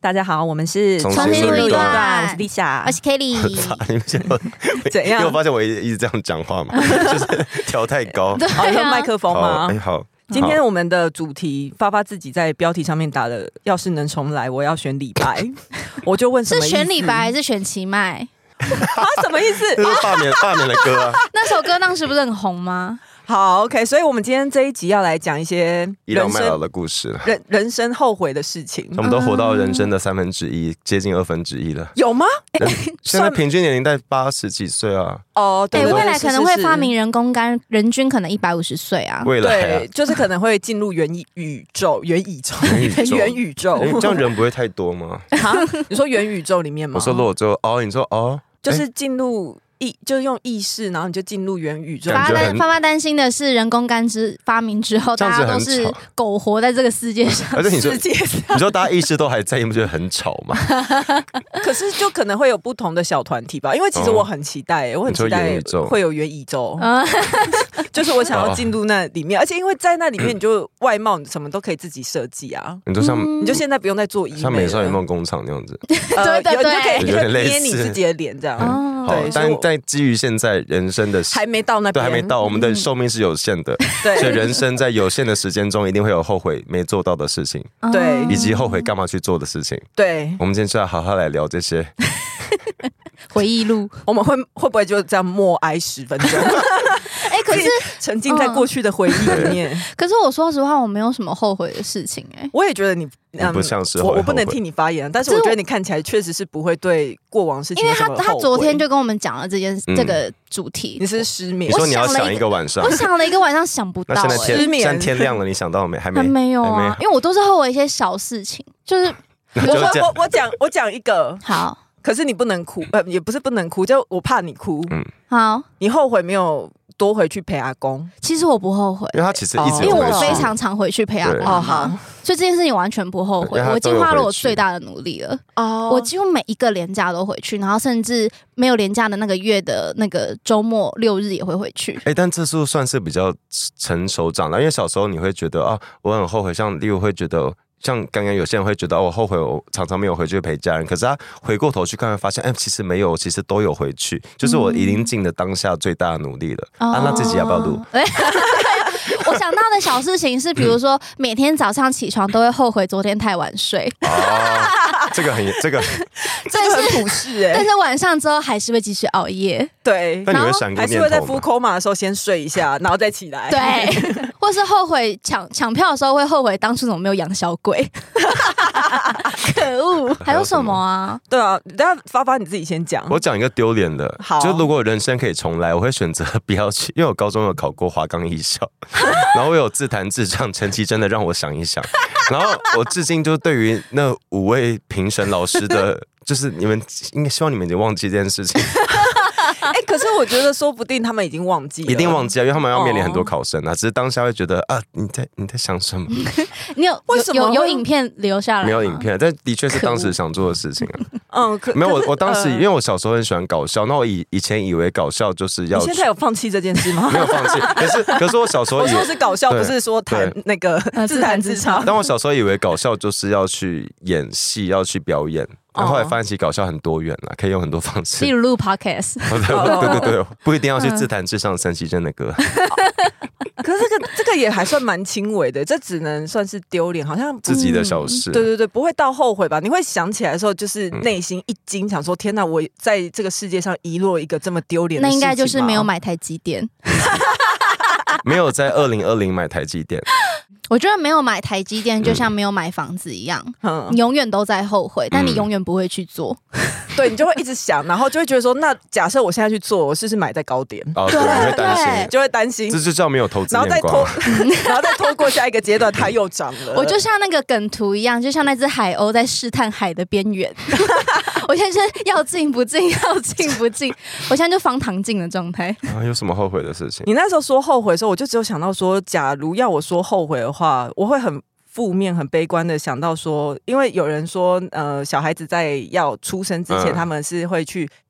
大家好，我们是重新录一段， 我是 Lisa， 我是 Kelly。 你们现在怎样？ 因为我发现我一直这样讲话嘛，就是调太高。 对啊， 用麦克风吗？ 好。 今天我们的主题，发发自己在标题上面打的，要是能重来，我要选李白。我就问什么意思？ 是选李白还是选齐麦？ 什么意思？ 这是罢免的歌啊。 那首歌当时不是很红吗？ 好 ，OK， 所以我们今天这一集要来讲一些倚老卖老的故事， 人生后悔的事情。 我们都活到人生的1/3，接近2/2了。 有吗？ 现在平均年龄在80几岁啊。 哦，对， 未来可能会发明人工肝，人均可能150岁啊。 未来啊， 对，就是可能会进入元宇宙。 元宇宙，这样人不会太多吗？ 你说元宇宙里面吗？ 我说如果就你说就是进入。就是用意识，然后你就进入元宇宙。 发发担心的是人工肝发明之后，大家都是苟活在这个世界上。 而且你说大家意识都还在，你不觉得很吵吗？ 可是就可能会有不同的小团体吧，因为其实我很期待，我很期待会有元宇宙，就是我想要进入那里面，而且因为在那里面，你就外貌什么都可以自己设计啊。 你就像你就现在不用再做医美了， 像美少女梦工厂那样子， 对，你就可以捏你自己的脸这样。 好，但在基于现在人生的还没到那边， 对，还没到，我们的寿命是有限的，所以人生在有限的时间中，一定会有后悔没做到的事情， 对， 以及后悔干嘛去做的事情。 对， 我们今天就要好好来聊这些回忆录。 我们会不会就这样默哀10分钟？ 可是沉浸在过去的回忆里面。 可是我说实话，我没有什么后悔的事情。 我也觉得你不像是我不能替你发言，但是我觉得你看起来确实是不会对过往事情有什么后悔。 因为他昨天就跟我们讲了这个主题。 你是失眠？ 你说你要想一个晚上， 我想了一个晚上想不到。 那失眠， 现在天亮了，你想到了没？还没有啊，因为我都是后悔一些小事情，就是我讲一个好。 可是你不能哭，也不是不能哭，就我怕你哭。 好， 你后悔没有多回去陪阿公？ 其实我不后悔， 因为他其实一直因为我非常常回去陪阿公。好，所以这件事情完全不后悔。我已经花了我最大的努力了。我几乎每一个连假都回去，然后甚至没有连假的那个月的那个周末6日也会回去。 但这是算是比较成熟长大，因为小时候你会觉得我很后悔，像例如会觉得。像刚刚有些人会觉得我后悔，我常常没有回去陪家人。可是他回过头去看，会发现，其实没有，其实都有回去，就是我已经尽了当下最大的努力了。那自己要不要录？ 我想到的小事情是，比如说每天早上起床都会后悔昨天太晚睡。 这个很普世但是晚上之后还是会继续熬夜。 对， 但你会闪过念头吗？ 还是会在敷coma的时候先睡一下，然后再起来。 对，或是后悔抢票的时候会后悔当初怎么没有养小鬼。可恶！还有什么啊？ 对啊，等下发发你自己先讲。 我讲一个丢脸的，就如果人生可以重来，我会选择不要去，因为我高中有考过华冈艺校，然后我有自弹自唱，陈绮贞的让我想一想，然后我至今就对于那5位评审老师的，就是你们应该希望你们已经忘记这件事情。 可是我觉得说不定他们已经忘记了， 一定忘记了，因为他们要面临很多考生啊。只是当下会觉得你在想什么？ 你有影片留下来？ 没有影片，但的确是当时想做的事情啊。没有我当时因为我小时候很喜欢搞笑，那我以前以为搞笑就是要。 你现在有放弃这件事吗？ 没有放弃，可是我小时候我说是搞笑，不是说弹那个自弹自唱。 但我小时候以为搞笑就是要去演戏，要去表演。然后后来发现其实搞笑很多元啦，可以用很多方式， 例如录 podcast。 对，不一定要去自弹自唱陈绮贞的歌。 可是这个也还算蛮轻微的，这只能算是丢脸，好像自己的小事。 对，不会到后悔吧？你会想起来的时候，就是内心一惊，想说天哪，我在这个世界上遗落一个这么丢脸的事情吗？ 那应该就是没有买台积电。 没有在2020买台积电。 我觉得没有买台积电就像没有买房子一样，你永远都在后悔，但你永远不会去做。 对，你就会一直想，然后就会觉得说，那假设我现在去做，我是不是买在高点？ 对，你会担心， 就会担心， 这就叫没有投资眼光。 然后再拖过下一个阶段，它又涨了。 我就像那个梗图一样，就像那只海鸥在试探海的边缘。我现在是要进不进，要进不进，我现在就方糖进的状态。 有什么后悔的事情？ 你那时候说后悔的时候，我就只有想到说，假如要我说后悔的话，我会很负面、很悲观的想到说，因为有人说，小孩子在要出生之前，他们是会去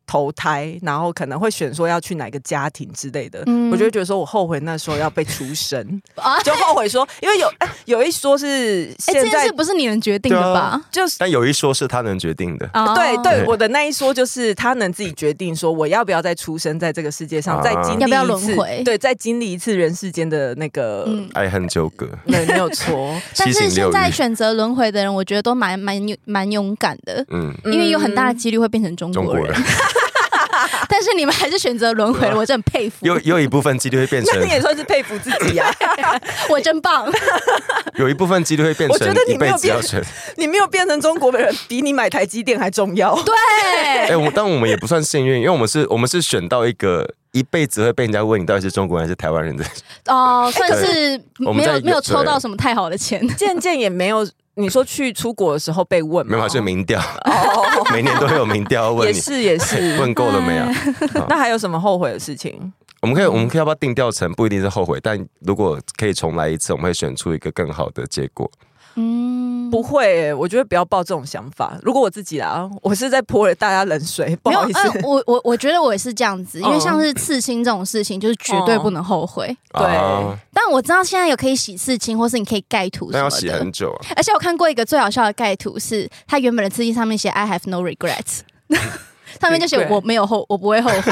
投胎，然后可能会选说要去哪个家庭之类的，我就会觉得说我后悔那时候要被出生，就后悔说，因为有一说是现在， 这件事不是你能决定的吧？ 就是但有一说是他能决定的， 对，我的那一说就是他能自己决定说我要不要再出生在这个世界上，再经历一次， 要不要轮回？ 对，再经历一次人世间的那个爱恨纠葛， 对，没有错。 但是现在选择轮回的人，我觉得都蛮勇敢的，因为有很大的几率会变成中国人。但是你们还是选择轮回了，我真的很佩服。 有一部分几率会变成， 那你也算是佩服自己啊！ 我真棒。 有一部分几率会变成，我觉得你没有变成， 你没有变成中国人，比你买台积电还重要。 对， 但我们也不算幸运，因为我们是选到一个一辈子会被人家问你到底是中国人还是台湾人的。 算是没有抽到什么太好的钱， 渐也没有。你说去出国的时候被问吗？ 没有，是民调，每年都会有民调问你， 也是， 问够了没有？ 那还有什么后悔的事情？ 我们可以要不要定调成不一定是后悔，但如果可以重来一次，我们会选出一个更好的结果。 不会我觉得不要抱这种想法。如果我自己啦，我是在泼了大家冷水，不好意思。 我觉得我也是这样子，因为像是刺青这种事情，就是绝对不能后悔。 对， 但我知道现在有可以洗刺青，或是你可以盖图什么的， 但要洗很久啊。 而且我看过一个最好笑的盖图，是他原本的刺青上面写 "I have no regrets"， 上面就写我不会后悔。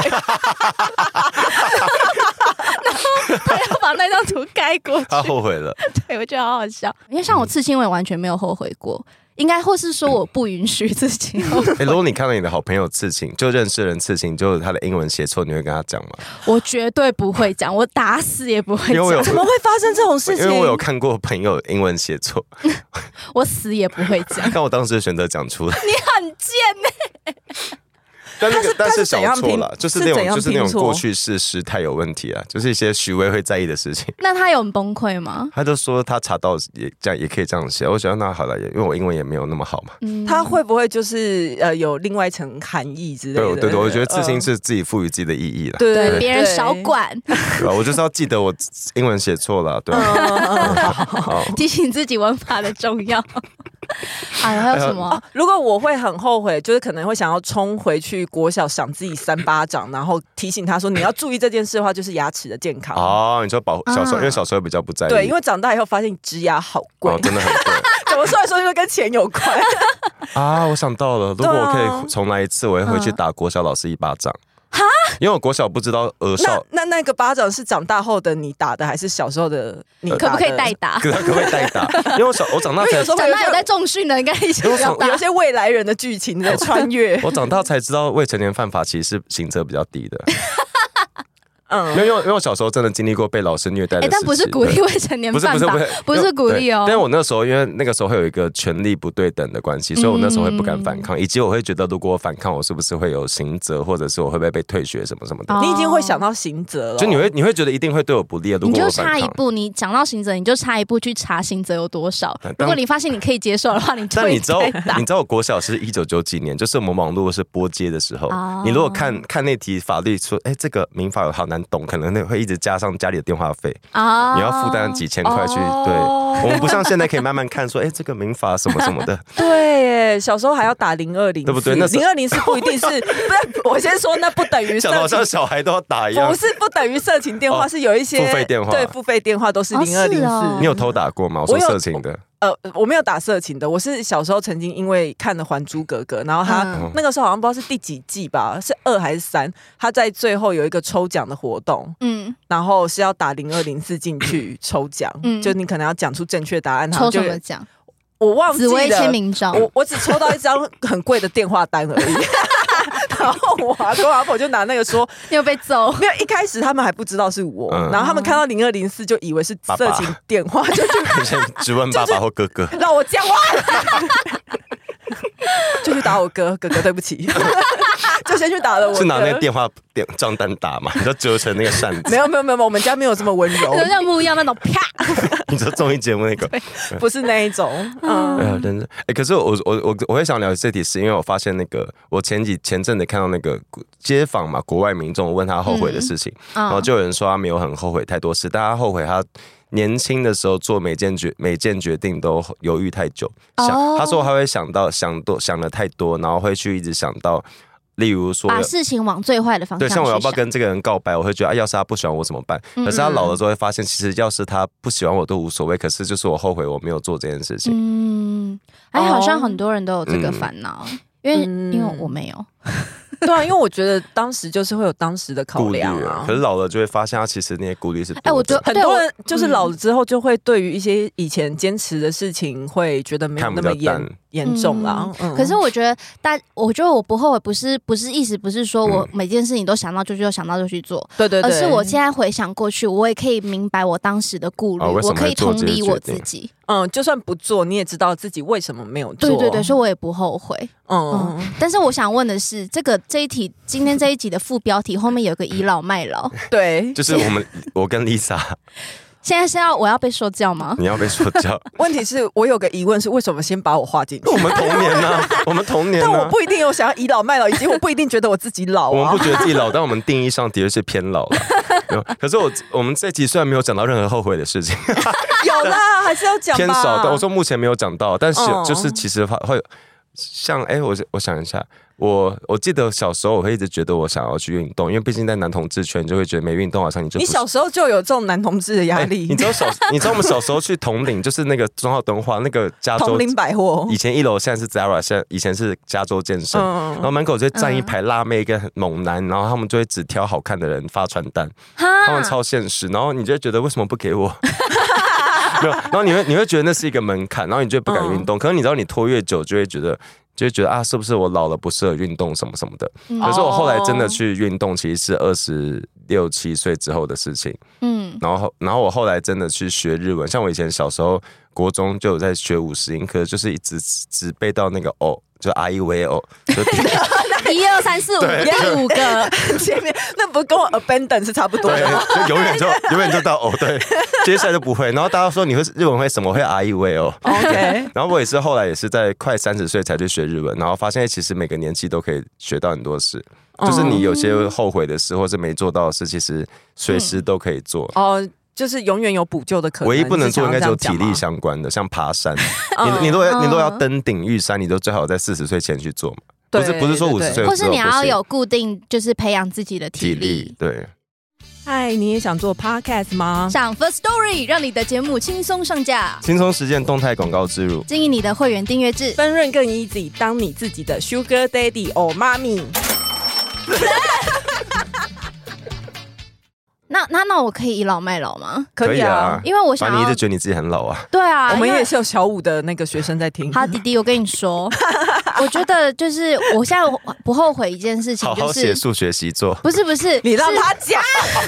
然后他要把那张图盖过去， 他后悔了。 对，我觉得好好笑。因为像我刺青，我也完全没有后悔过。应该或是说我不允许自己后悔。 如果你看到你的好朋友刺青，就认识人刺青，就是他的英文写错，你会跟他讲吗？ 我绝对不会讲，我打死也不会讲。 怎么会发生这种事情？ 因为我有看过朋友英文写错， 我死也不会讲。 但我当时选择讲出来。 你很贱欸。 但是小错啦，就是那种过去式时态有问题啊，就是一些许巍会在意的事情。 那他有崩溃吗？ 他就说他查到也可以这样写，我觉得那好了，因为我英文也没有那么好嘛。 他会不会就是有另外一层含义之类的？ 对，我觉得刺青是自己赋予自己的意义啦。 对，别人少管。 对，我就是要记得我英文写错了，对。 提醒自己文法的重要。还有什么？ 如果我会很后悔，就是可能会想要冲回去国小赏自己3巴掌，然后提醒他说你要注意这件事的话，就是牙齿的健康。 你说小时候，因为小时候比较不在意。 对，因为长大以后发现植牙好贵， 真的很贵。 怎么说来说就跟钱有关我想到了，如果我可以重来一次，我会回去打国小老师1巴掌。因为我国小不知道少那个巴掌是长大后的你打的，还是小时候的你打的？ 可不可以代打？ 可不可以代打？因为我长大才长大有在重训的，应该一起有一些未来人的剧情在穿越。 我长大才知道未成年犯法其实是刑责比较低的。因为我小时候真的经历过被老师虐待的事情， 但不是鼓励未成年犯法，不是鼓励哦。 但是我那时候因为那个时候会有一个权力不对等的关系，所以我那时候会不敢反抗，以及我会觉得如果我反抗，我是不是会有刑责，或者是我会不会被退学什么什么的。 你已经会想到刑责了， 就你会觉得一定会对我不利。如果我反抗， 你就差一步，你讲到刑责，你就差一步去查刑责有多少。如果你发现你可以接受的话，你就会你知道我国小是1990几年，就是我们网络是拨接的时候，你如果看那题法律说，这个民法好难懂，可能会一直加上家里的电话费你要负担几千块去。对，我们不像现在可以慢慢看说，这个民法什么什么的。 对耶，小时候还要打0204， 对不对？那 0204不一定是，不是我先说，那不等于讲的好像小孩都要打一样， 不等于色情电话，是有一些付费电话， 对，付费电话都是0204。 你有偷打过吗？我说色情的。 我没有打色情的，我是小时候曾经因为看了《还珠格格》，然后他那个时候好像不知道是第几季吧，是2还是3，他在最后有一个抽奖的活动，然后是要打0204进去抽奖，就你可能要讲出正确答案， 抽什么奖？ 我忘记了， 紫薇签名照， 我只抽到一张很贵的电话单而已。然后我阿公阿婆就拿那个说， 你有被揍？ 没有，一开始他们还不知道是我，然后他们看到0204就以为是色情电话，就去质问爸爸或哥哥， 让我讲完，就去打我哥哥，对不起，就先去打了我哥。 是拿那个电话账单打嘛？你就折成那个扇子？ 没有，我们家没有这么温柔， 像木一样那种啪。 你说综艺节目那个， 不是那一种。 可是我会想了解这题，是因为我发现那个我前阵子看到那个街访嘛，国外民众问他后悔的事情，然后就有人说他没有很后悔太多事，但他后悔他年轻的时候做每件决定都犹豫太久。他说他会想的太多，然后会去一直想到例如说把事情往最坏的方向去想。 对，像我要不要跟这个人告白，我会觉得要是他不喜欢我怎么办？可是他老了之后会发现，其实要是他不喜欢我都无所谓，可是就是我后悔我没有做这件事情。 好像很多人都有这个烦恼，因为我没有。 对啊，因为我觉得当时就是会有当时的考量啊， 可是老了就会发现，他其实那些顾虑是我觉得很多人就是老了之后，就会对于一些以前坚持的事情，会觉得没有那么严重啦。 可是我觉得，我觉得我不后悔，不是意思不是说我每件事情都想到就想到就去做， 对， 而是我现在回想过去，我也可以明白我当时的顾虑，我可以同理我自己。 就算不做，你也知道自己为什么没有做。 对，所以我也不后悔。但是我想问的是，这一题今天这一集的副标题后面有个倚老卖老， 对， 就是我跟 Lisa。 现在是我要被说教吗？ 你要被说教。 问题是我有个疑问是，为什么先把我划进去？ 我们童年啊，我们童年。 但我不一定有想要倚老卖老，以及我不一定觉得我自己老。 我们不觉得自己老，但我们定义上的确是偏老了。可是我们这集虽然没有讲到任何后悔的事情， 有啦，还是要讲吧。 偏少，但我说目前没有讲到，但是就是其实会像我想一下。我记得小时候我会一直觉得我想要去运动，因为毕竟在男同志圈就会觉得没运动好像你小时候就有这种男同志的压力。 你知道我们小时候去统领，就是那个中号敦化那个加州统领百货， 以前1楼现在是 Zara， 以前是加州健身，然后门口就会站一排辣妹跟猛男，然后他们就会只挑好看的人发传单，他们超现实，然后你就会觉得为什么不给我？没有，然后你会觉得那是一个门槛，然后你就不敢运动。可是你知道你拖越久就会觉得啊，是不是我老了不适合运动什么什么的？可是我后来真的去运动，其实是26、7岁之后的事情。然后我后来真的去学日文，像我以前小时候国中就有在学50音，可是就是一直只背到那个哦，就啊一为哦，就1、 2、3、4、5第5个前面，那不跟我 abandon 是差不多的吗？ 就永远就到哦，对，接下来就不会。然后大家说你会日文会什么？会啊一为哦 ，OK。 然后我也是后来也是在快30岁才去学日文，然后发现其实每个年纪都可以学到很多事。就是你有些后悔的事，或是没做到的事，其实随时都可以做。 就是永远有补救的可能。 唯一不能做应该只有体力相关的，像爬山。你如果要登顶玉山，你都最好在40岁前去做嘛。不是说50岁， 或是你要有固定，就是培养自己的体力。 对。 嗨，你也想做 podcast 吗？ 上 Firstory 让你的节目轻松上架， 轻松实践动态广告植入， 经营你的会员订阅制， 分润更 easy， 当你自己的 Sugar Daddy or Mommy。 那我可以倚老卖老吗？ 可以啊， 因为我想要， 你一直觉得你自己很老啊。 对啊， 我们也是有小5的那个学生在听。 好，弟弟，我跟你说，我觉得就是我现在不后悔一件事情，就是好好写数学习作。 不是， 你让他讲。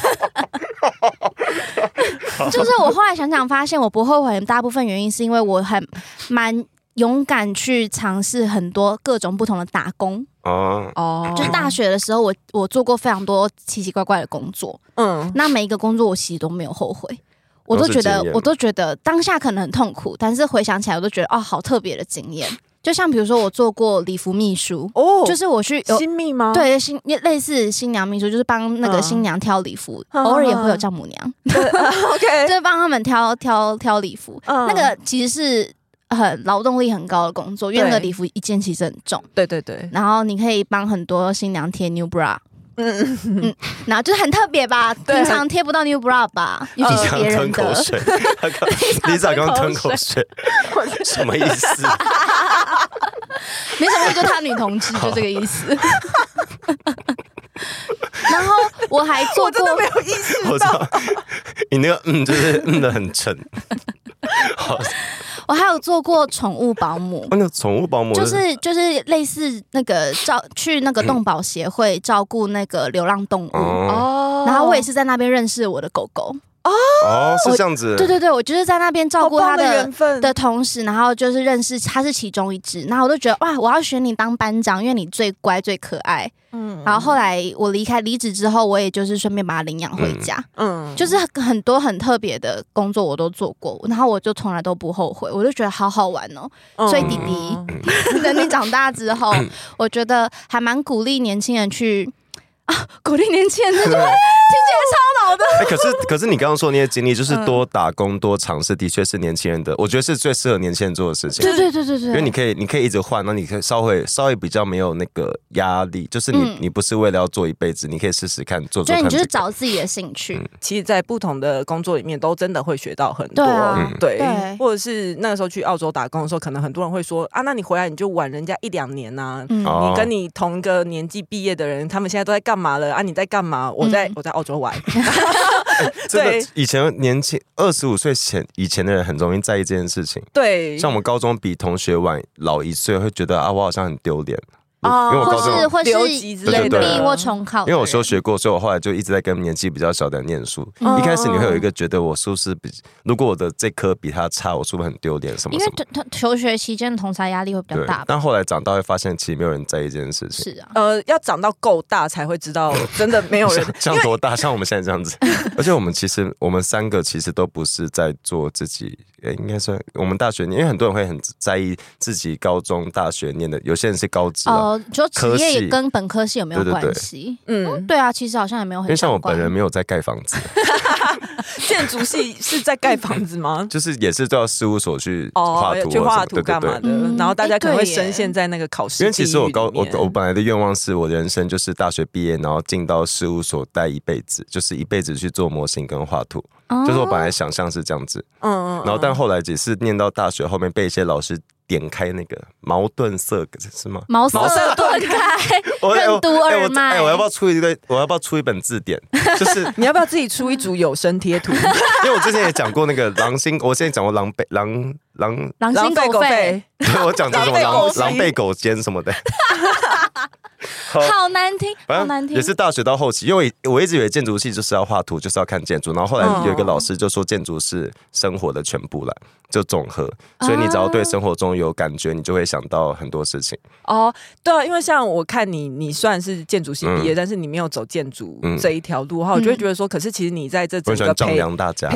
就是我后来想想发现，我不后悔，大部分原因是因为我蛮勇敢去尝试很多各种不同的打工。就是大学的时候，我做过非常多奇奇怪怪的工作。那每一个工作我其实都没有后悔，我都觉得当下可能很痛苦，但是回想起来我都觉得好特别的经验。就像比如说我做过礼服秘书，就是我去新秘吗？ 对，类似新娘秘书，就是帮那个新娘挑礼服，偶尔也会有丈母娘 ，OK， 就是帮他们挑礼服。那个其实是很劳动力很高的工作，因为那个礼服一件其实很重。 对。 然后你可以帮很多新娘贴 new bra。然后就是很特别吧，平常贴不到 new bra 吧，尤其是别人的。 Lisa 刚吞口水，什么意思？ 没什么意思，就他女同志就这个意思。然后我还做过，我真的没有意识到， 你那个就是的很沉。 我还有做过宠物保姆， 那个宠物保姆就是类似那个去那个动保协会照顾那个流浪动物然后我也是在那边认识我的狗狗。 是这样子。 对，我就是在那边照顾他的同时，然后就是认识他是其中一只，然后我就觉得哇，我要选你当班长，因为你最乖最可爱。然后后来我离职之后，我也就是顺便把他领养回家。就是很多很特别的工作我都做过，然后我就从来都不后悔，我就觉得好好玩哦。所以弟弟，等你长大之后，我觉得还蛮鼓励年轻人去。 鼓励年轻人，听起来超老的。 可是你刚刚说那些经历，就是多打工、多尝试，的确是年轻人的，我觉得是最适合年轻人做的事情。 对， 因为你可以一直换，那你可以稍微比较没有那个压力，就是你不是为了要做一辈子，你可以试试看做看。 所以你就是找自己的兴趣。 其实，在不同的工作里面，都真的会学到很多。对，或者是那个时候去澳洲打工的时候，可能很多人会说啊，那你回来你就晚人家1-2年啊，你跟你同一个年纪毕业的人，他们现在都在干嘛了啊？你在干嘛？我在澳洲玩。 真的，以前年轻25岁以前的人很容易在意这件事情。 对， 像我们高中比同学老1岁，会觉得啊，我好像很丢脸。因为我高中或是延毕或重考， 因为我休学过，所以我后来就一直在跟年纪比较小的人念书。一开始你会有一个觉得我是不是如果我的这科比他差，我是不是很丢脸什么？ 因为求学期间的同侪压力会比较大。 但后来长大会发现，其实没有人在意这件事情。 是啊， 要长到够大才会知道，真的没有人像多大，像我们现在这样子。而且我们3个其实都不是在做自己。应该说我们大学，因为很多人会很在意自己高中、大学念的，有些人是高职就职业也跟本科系有没有关系？对啊，其实好像也没有很相关。 因为像我本人没有在盖房子， 建筑系是在盖房子吗？ 就是也是到事务所去画图， 去画图干嘛的？然后大家可能会深陷在那个考试。 因为其实我本来的愿望是我的人生就是大学毕业，然后进到事务所待一辈子，就是一辈子去做模型跟画图。就是我本来想象是这样子，然后但后来只是念到大学后面被一些老师点开那个矛盾色是吗？ 茅塞顿开，任督二脉。 我要不要出一本字典？就是你要不要自己出一组有声贴图？ 因为我之前也讲过那个我之前讲过狼心狗肺， 对我讲过什么狼狈狗奸什么的。 好难听，好难听。 也是大学到后期，因为我一直以为建筑系就是要画图，就是要看建筑，然后后来有一个老师就说建筑是生活的全部了，就总和，所以你只要对生活中有感觉，你就会想到很多事情。 对啊，因为像我看你虽然是建筑系毕业，但是你没有走建筑这一条路的话，我就会觉得说，可是其实你在这整个丈量大家，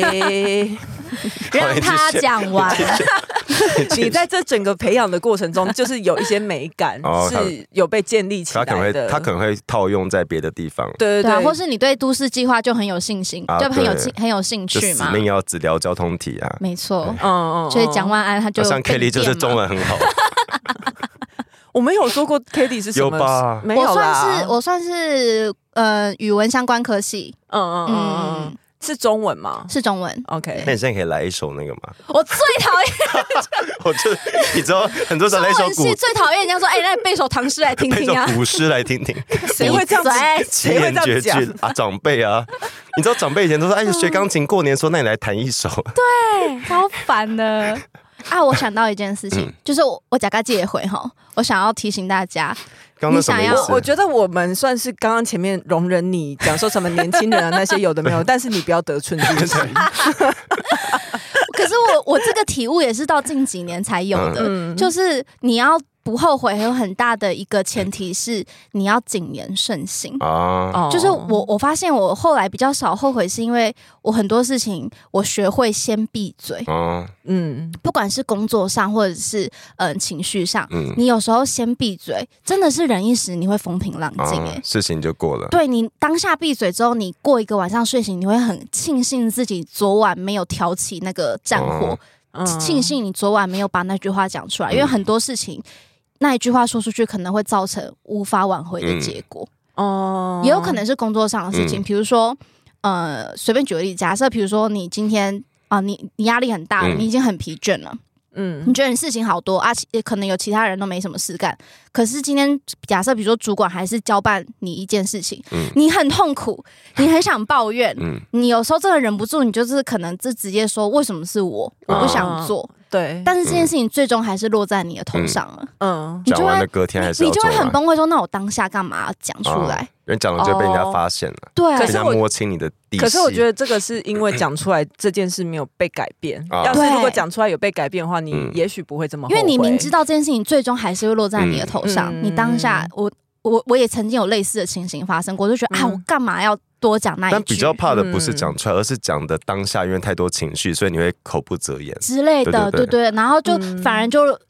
让他讲完。 你在这整个培养的过程中，就是有一些美感是有被建立起来的。 他可能会套用在别的地方， 对，或是你对都市计划就很有信心，就很有兴趣嘛。 死命要只聊交通题啊， 没错，所以蒋万安他就像 Kelly 就是中文很好。 我没有说过 Kelly 是什么， 有吧？ 没有啦， 我算是语文相关科系， 是中文吗？ 是中文。 OK， 那你现在可以来一首那个吗？ 我最讨厌， 我就你知道很多时候来一首古， 最讨厌人家说，那你背首唐诗来听听啊， 背首古诗来听听。 谁会这样子？ 七言绝句啊，长辈啊，你知道长辈以前都说，学钢琴过年说，那你来弹一首。 对，超烦的。我想到一件事情，就是我假嘎借回哈，我想要提醒大家。 你想要？ 我觉得我们算是刚刚前面容忍你讲说什么年轻人啊那些有的没有，但是你不要得寸进尺。 可是我这个体悟也是到近几年才有的，就是你要不后悔，有很大的一个前提是你要谨言慎行就是我发现我后来比较少后悔，是因为我很多事情我学会先闭嘴。不管是工作上或者是情绪上，你有时候先闭嘴，真的是忍一时，你会风平浪静事情就过了。 对，你当下闭嘴之后，你过一个晚上睡醒，你会很庆幸自己昨晚没有挑起那个战火，庆幸你昨晚没有把那句话讲出来，因为很多事情那一句话说出去可能会造成无法挽回的结果。也有可能是工作上的事情，比如说随便举个例子，假设比如说你今天你压力很大了，你已经很疲倦了，你觉得你事情好多可能有其他人都没什么事干，可是今天假设比如说主管还是交办你一件事情，你很痛苦，你很想抱怨，你有时候真的忍不住，你就是可能就直接说为什么是我不想做。 对， 但是这件事情最终还是落在你的头上了。 讲完了隔天还是你就会很崩溃，说那我当下干嘛要讲出来？ 人讲了就被人家发现了， 对， 人家摸清你的底细。 可是我觉得这个是因为讲出来这件事没有被改变。要是如果讲出来有被改变的话，你也许不会这么后悔。 因为你明知道这件事情最终还是会落在你的头上，你当下我也曾经有类似的情形发生过，就觉得我干嘛要多讲那一句？ 但比较怕的不是讲出来，而是讲的当下，因为太多情绪，所以你会口不择言之类的，对。然后就反而就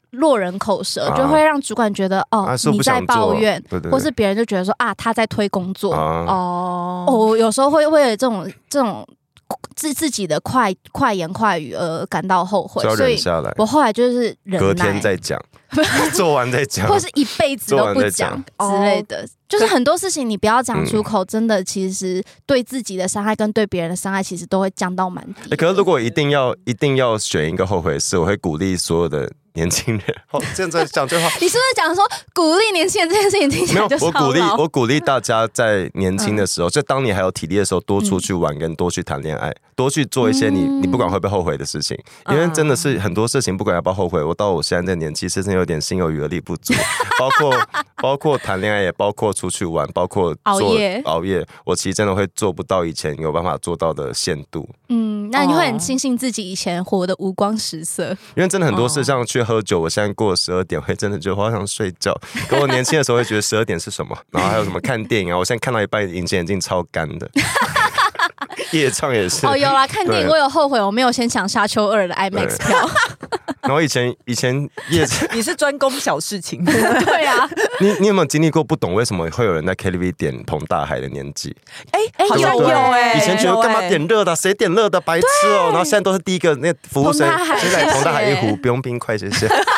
落人口舌，就会让主管觉得你在抱怨，或是别人就觉得说他在推工作。我有时候会为了这种自己的快言快语而感到后悔，所以我后来就是忍耐， 隔天再讲，做完再讲， 或是一辈子都不讲之类的。就是很多事情你不要讲出口，真的其实对自己的伤害跟对别人的伤害其实都会降到蛮低。 可是如果一定要选一个后悔的事，我会鼓励所有的年轻人。这样子讲句话， 你是不是讲说鼓励年轻人这件事情听起来就超老？ 我鼓励大家在年轻的时候，就当你还有体力的时候，多出去玩，跟多去谈恋爱，多去做一些你不管会不会后悔的事情。因为真的是很多事情，不管要不要后悔，我到我现在这个年纪，甚至有点心有余而力不足。包括谈恋爱，也包括出去玩，包括熬夜，我其实真的会做不到以前有办法做到的限度。 那你会很庆幸自己以前活得无光十色， 因为真的很多事，像去喝酒，我现在过了12点，会真的觉得好想睡觉。跟我年轻的时候会觉得12点是什么，然后还有什么看电影啊，我现在看到一半，隐形眼镜超干的。夜唱也是有啦，看电影我有后悔，我没有先抢沙丘2的 IMAX 票。 然后以前夜你是专攻小事情。 对啊， 你有没有经历过不懂为什么会有人在 KTV 点彭大海的年纪？ 好像有以前觉得干嘛点热的，谁点热的白痴哦。然后现在都是第一个那服务生，现在彭大海一壶，不用冰块，谢谢。对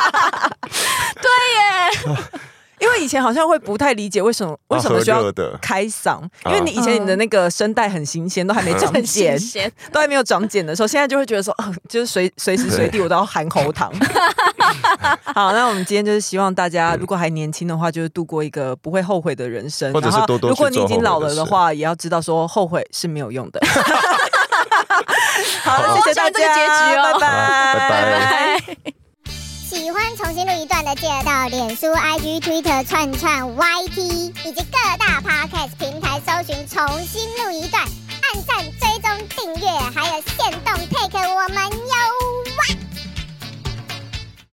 耶。 因为以前好像会不太理解为什么需要开嗓，因为你以前你的那个声带很新鲜，都还没长茧，都还没有长茧的时候，现在就会觉得说，就是随时随地我都要含喉糖。好，那我们今天就是希望大家如果还年轻的话，就是度过一个不会后悔的人生， 或者是多多去做后悔的事。 如果你已经老了的话，也要知道说后悔是没有用的。好，谢谢大家，这个结局哦，拜拜。 喜欢重新录一段的，记得到脸书、IG、Twitter、串串、YT 以及各大 Podcast 平台搜寻重新录一段，按赞、追踪、订阅，还有限动 take 我们哟哇！